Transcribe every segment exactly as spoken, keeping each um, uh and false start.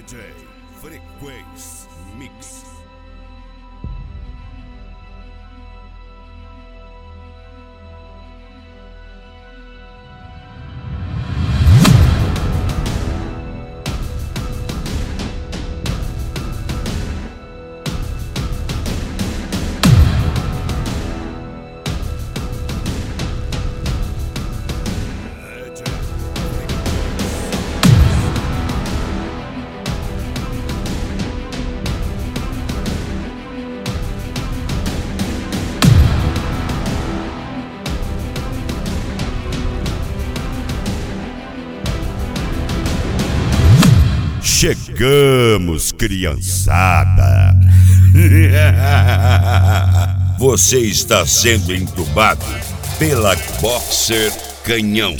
D J Frequência Mix. Chegamos, criançada! Você está sendo entubado pela Boxer Canhão.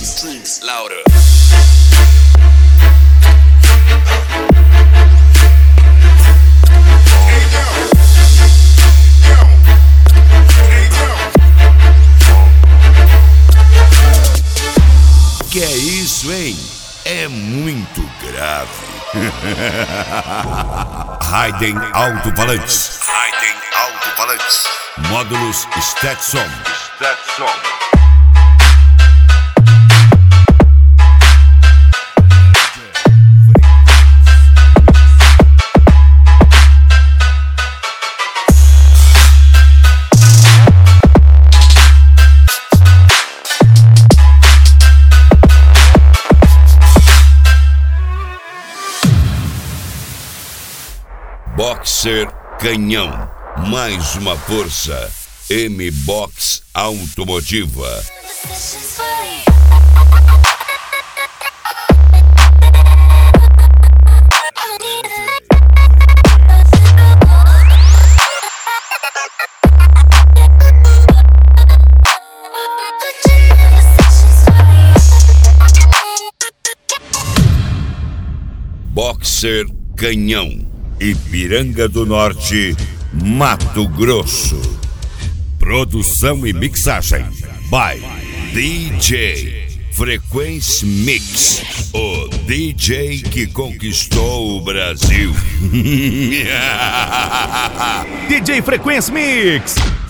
Que é isso, hein? É muito grave. Raiden Alto-Falantes. Raiden Alto-Falantes. Módulos Stetson. Stetson. Boxer Canhão, mais uma força. M-Box Automotiva. Boxer Canhão, Ipiranga do Norte, Mato Grosso. Produção e mixagem by D J Frequência Mix, o D J que conquistou o Brasil. D J Frequência Mix.